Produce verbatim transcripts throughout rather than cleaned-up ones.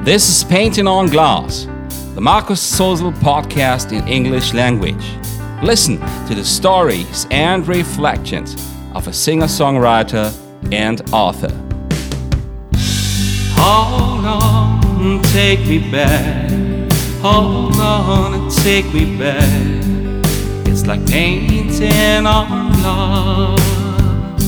This is Painting on Glass, the Markus Sozel podcast in English language. Listen to the stories and reflections of a singer-songwriter and author. Hold on, take me back. Hold on and take me back. It's like painting on glass.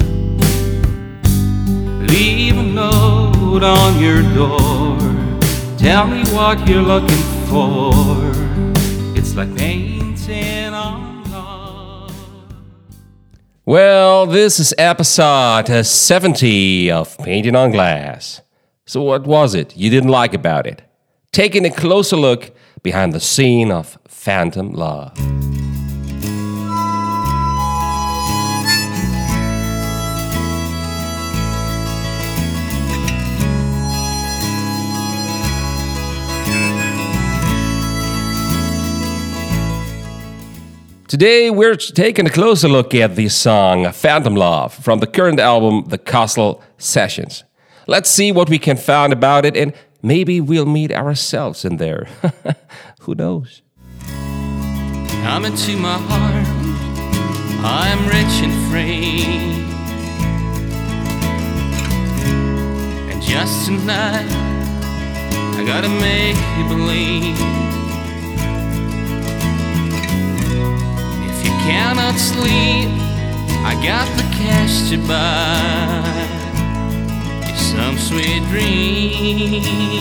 Leave a note on your door. Tell me what you're looking for. It's like painting on glass. Well, this is episode seventy of Painting on Glass. So what was it you didn't like about it? Taking a closer look behind the scene of Phantom Love. Today we're taking a closer look at the song Phantom Love from the current album The Castle Sessions. Let's see what we can find about it, and maybe we'll meet ourselves in there. Who knows? Come into my heart, I'm rich and free. And just tonight, I gotta make you believe. If you cannot sleep, I got the cash to buy some sweet dream.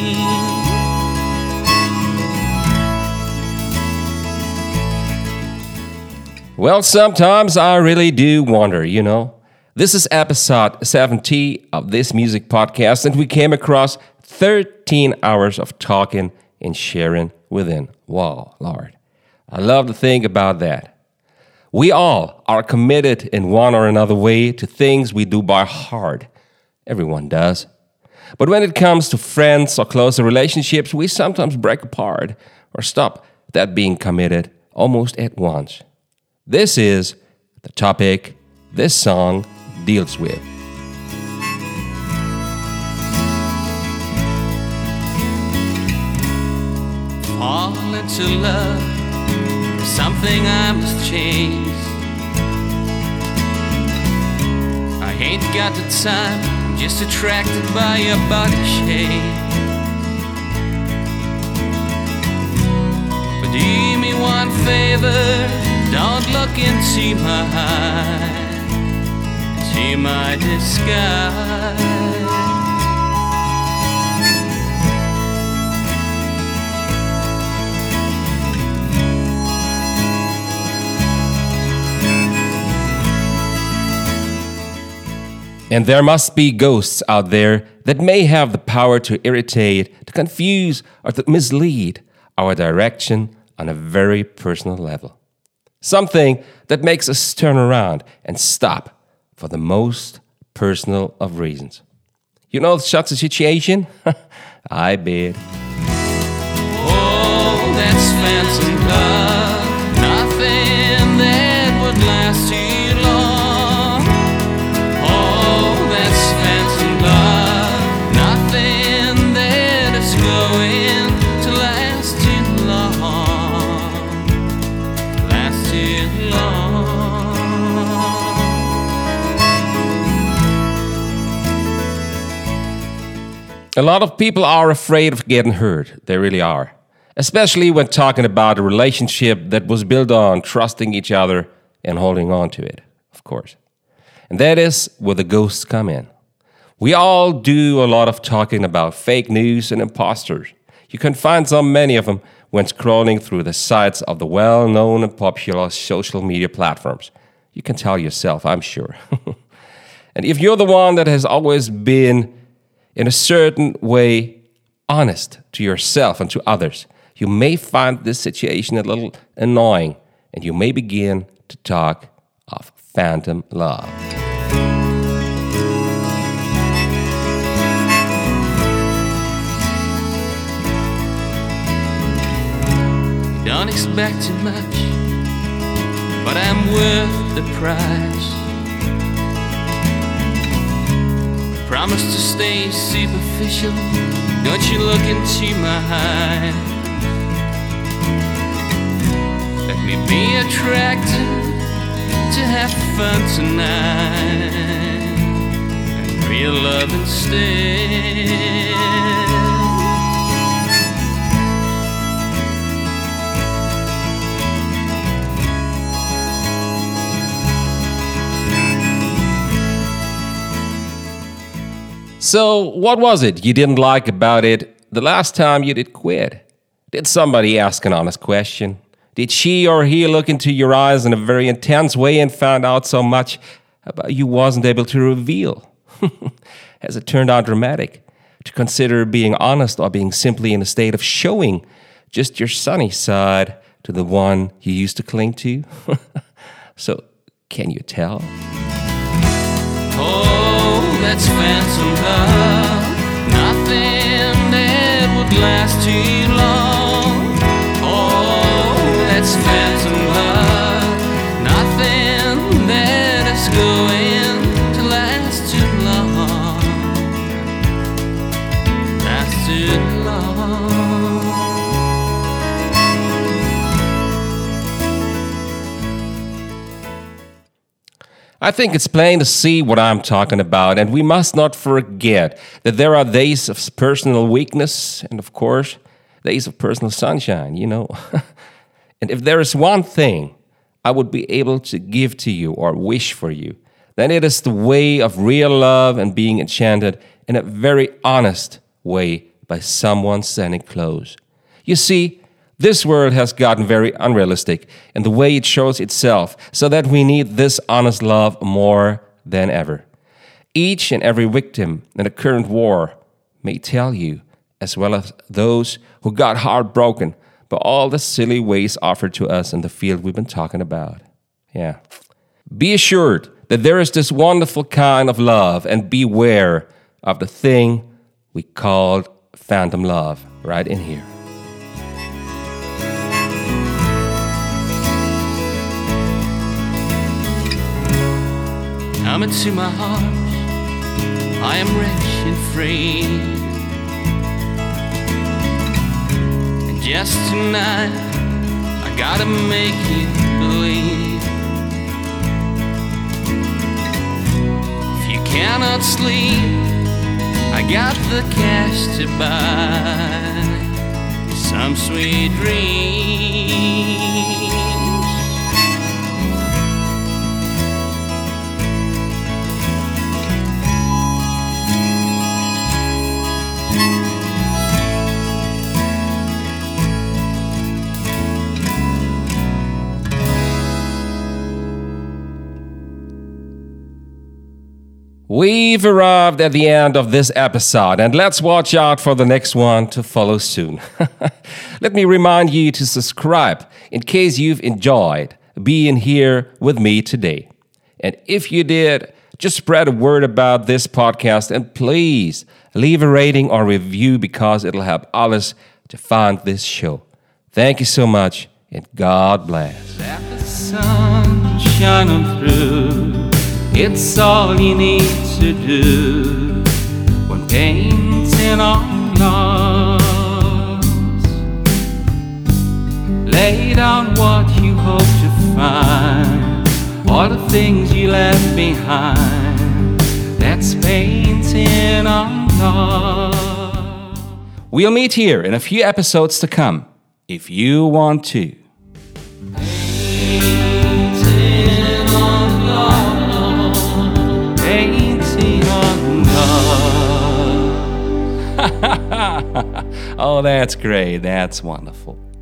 Well, sometimes I really do wonder, you know. This is episode seventy of this music podcast, and we came across thirteen hours of talking and sharing within. Wow, Lord. I love to think about that. We all are committed in one or another way to things we do by heart. Everyone does. But when it comes to friends or closer relationships, we sometimes break apart or stop that being committed almost at once. This is the topic this song deals with. Fall into love, something I must chase. I ain't got the time, I'm just attracted by your body shape. But do me one favor, don't look into my eyes, see my disguise. And there must be ghosts out there that may have the power to irritate, to confuse, or to mislead our direction on a very personal level. Something that makes us turn around and stop for the most personal of reasons. You know such a situation? I bet. Oh, that's phantom love, nothing that would last too long. A lot of people are afraid of getting hurt. They really are. Especially when talking about a relationship that was built on trusting each other and holding on to it, of course. And that is where the ghosts come in. We all do a lot of talking about fake news and imposters. You can find so many of them when scrolling through the sites of the well-known and popular social media platforms. You can tell yourself, I'm sure. And if you're the one that has always been in a certain way honest to yourself and to others, you may find this situation a little annoying, and you may begin to talk of phantom love. Don't expect too much, but I'm worth the price. promise to stay superficial. Don't you look into my eyes. Let me be attracted to have fun tonight and real love instead. So, what was it you didn't like about it the last time you did quit? Did somebody ask an honest question? Did she or he look into your eyes in a very intense way and found out so much about you wasn't able to reveal? Has it turned out dramatic to consider being honest or being simply in a state of showing just your sunny side to the one you used to cling to? So, can you tell? Oh, that's phantom love. Nothing that would last too long. Oh, that's phantom love. Nothing that is going to last too long. Last too long. I think it's plain to see what I'm talking about, and we must not forget that there are days of personal weakness and, of course, days of personal sunshine, you know. And if there is one thing I would be able to give to you or wish for you, then it is the way of real love and being enchanted in a very honest way by someone standing close. You see, this world has gotten very unrealistic in the way it shows itself, so that we need this honest love more than ever. Each and every victim in the current war may tell you, as well as those who got heartbroken by all the silly ways offered to us in the field we've been talking about. Yeah. Be assured that there is this wonderful kind of love, and beware of the thing we called phantom love right in here. Come into my arms, I am rich and free. And just tonight, I gotta make you believe. If you cannot sleep, I got the cash to buy some sweet dreams. We've arrived at the end of this episode, and let's watch out for the next one to follow soon. Let me remind you to subscribe in case you've enjoyed being here with me today. And if you did, just spread a word about this podcast, and please leave a rating or review, because it'll help others to find this show. Thank you so much, and God bless. Let the sun shine on through. It's all you need to do when painting on glass. Lay down what you hope to find, all the things you left behind. That's painting on glass. We'll meet here in a few episodes to come, if you want to. Oh, that's great. That's wonderful.